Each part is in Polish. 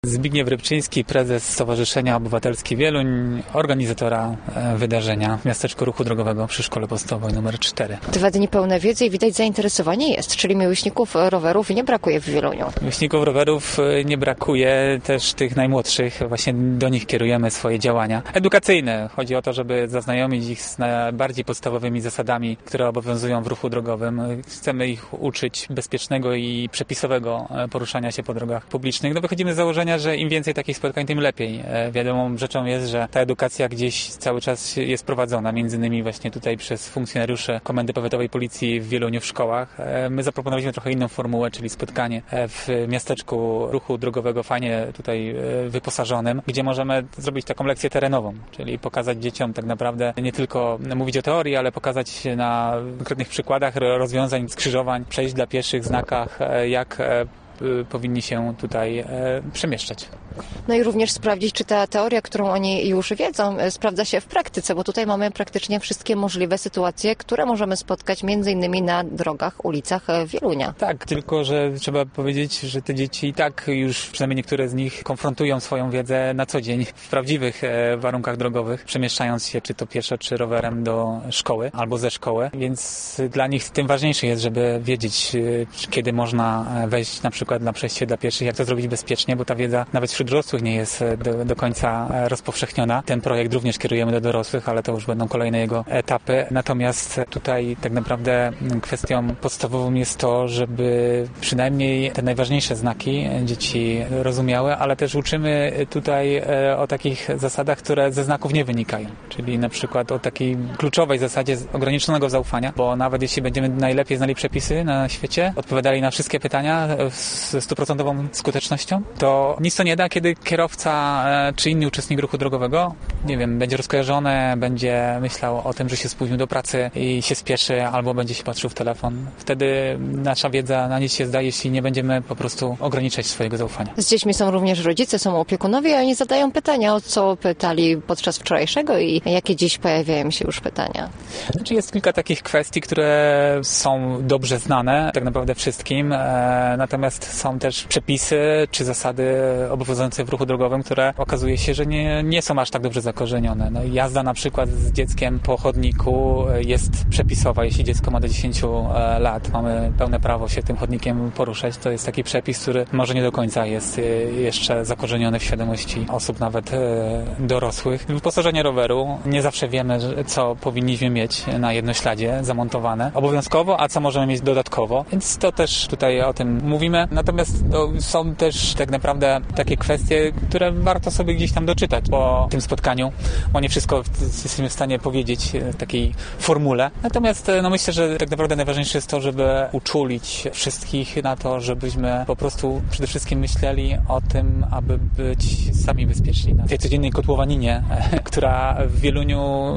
Zbigniew Rybczyński, prezes Stowarzyszenia Obywatelskie Wieluń, organizatora wydarzenia w miasteczku ruchu drogowego przy Szkole Podstawowej nr 4. 2 dni pełne wiedzy i widać zainteresowanie jest, czyli miłośników rowerów nie brakuje w Wieluniu. Miłośników rowerów nie brakuje, też tych najmłodszych, właśnie do nich kierujemy swoje działania edukacyjne. Chodzi o to, żeby zaznajomić ich z bardziej podstawowymi zasadami, które obowiązują w ruchu drogowym. Chcemy ich uczyć bezpiecznego i przepisowego poruszania się po drogach publicznych. Wychodzimy z założenia, że im więcej takich spotkań, tym lepiej. Wiadomą rzeczą jest, że ta edukacja gdzieś cały czas jest prowadzona, między innymi właśnie tutaj przez funkcjonariuszy Komendy Powiatowej Policji w Wieluniu w szkołach. My zaproponowaliśmy trochę inną formułę, czyli spotkanie w miasteczku ruchu drogowego fajnie tutaj wyposażonym, gdzie możemy zrobić taką lekcję terenową, czyli pokazać dzieciom tak naprawdę nie tylko mówić o teorii, ale pokazać na konkretnych przykładach rozwiązań skrzyżowań, przejść dla pieszych, znakach, jak powinni się tutaj przemieszczać. No i również sprawdzić, czy ta teoria, którą oni już wiedzą, sprawdza się w praktyce, bo tutaj mamy praktycznie wszystkie możliwe sytuacje, które możemy spotkać między innymi na drogach, ulicach Wielunia. Tak, tylko że trzeba powiedzieć, że te dzieci i tak już, przynajmniej niektóre z nich, konfrontują swoją wiedzę na co dzień w prawdziwych warunkach drogowych, przemieszczając się czy to pieszo, czy rowerem do szkoły albo ze szkoły, więc dla nich tym ważniejsze jest, żeby wiedzieć, kiedy można wejść na przykład na przejście dla pieszych, jak to zrobić bezpiecznie, bo ta wiedza nawet wśród dorosłych nie jest do końca rozpowszechniona. Ten projekt również kierujemy do dorosłych, ale to już będą kolejne jego etapy. Natomiast tutaj tak naprawdę kwestią podstawową jest to, żeby przynajmniej te najważniejsze znaki dzieci rozumiały, ale też uczymy tutaj o takich zasadach, które ze znaków nie wynikają. Czyli na przykład o takiej kluczowej zasadzie ograniczonego zaufania, bo nawet jeśli będziemy najlepiej znali przepisy na świecie, odpowiadali na wszystkie pytania z 100% skutecznością, to nic to nie da, kiedy kierowca czy inny uczestnik ruchu drogowego, nie wiem, będzie rozkojarzony, będzie myślał o tym, że się spóźnił do pracy i się spieszy, albo będzie się patrzył w telefon. Wtedy nasza wiedza na nic się zda, jeśli nie będziemy po prostu ograniczać swojego zaufania. Z dziećmi są również rodzice, są opiekunowie, a oni zadają pytania, o co pytali podczas wczorajszego i jakie dziś pojawiają się już pytania. Znaczy jest kilka takich kwestii, które są dobrze znane tak naprawdę wszystkim, natomiast są też przepisy czy zasady obowiązujące w ruchu drogowym, które okazuje się, że nie są aż tak dobrze zakorzenione. No, jazda na przykład z dzieckiem po chodniku jest przepisowa. Jeśli dziecko ma do 10 lat, mamy pełne prawo się tym chodnikiem poruszać. To jest taki przepis, który może nie do końca jest jeszcze zakorzeniony w świadomości osób nawet dorosłych. Wyposażenie roweru. Nie zawsze wiemy, co powinniśmy mieć na jednośladzie zamontowane obowiązkowo, a co możemy mieć dodatkowo. Więc to też tutaj o tym mówimy. Natomiast są też tak naprawdę takie kwestie, które warto sobie gdzieś tam doczytać po tym spotkaniu, bo nie wszystko jesteśmy w stanie powiedzieć w takiej formule. Natomiast myślę, że tak naprawdę najważniejsze jest to, żeby uczulić wszystkich na to, żebyśmy po prostu przede wszystkim myśleli o tym, aby być sami bezpieczni na tej codziennej kotłowaninie, która w Wieluniu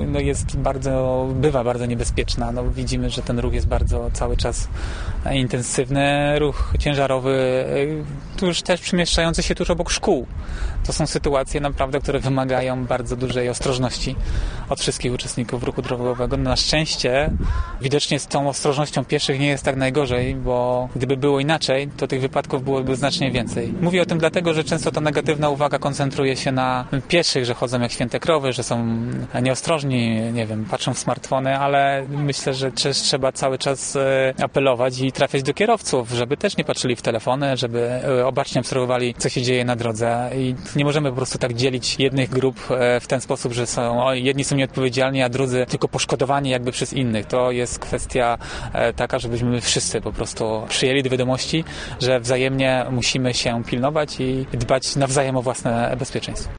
bywa bardzo niebezpieczna. Widzimy, że ten ruch jest bardzo cały czas intensywny. Ruch ciężarowy, tuż też przemieszczający się tuż obok szkół. To są sytuacje naprawdę, które wymagają bardzo dużej ostrożności od wszystkich uczestników ruchu drogowego. Na szczęście widocznie z tą ostrożnością pieszych nie jest tak najgorzej, bo gdyby było inaczej, to tych wypadków byłoby znacznie więcej. Mówię o tym dlatego, że często ta negatywna uwaga koncentruje się na pieszych, że chodzą jak święte krowy, że są nieostrożni, nie wiem, patrzą w smartfony, ale myślę, że trzeba cały czas apelować i trafiać do kierowców, żeby też nie patrzyli w telefony, żeby obacznie obserwowali, co się dzieje na drodze i nie możemy po prostu tak dzielić jednych grup w ten sposób, że jedni są nieodpowiedzialni, a drudzy tylko poszkodowani jakby przez innych. To jest kwestia taka, żebyśmy wszyscy po prostu przyjęli do wiadomości, że wzajemnie musimy się pilnować i dbać nawzajem o własne bezpieczeństwo.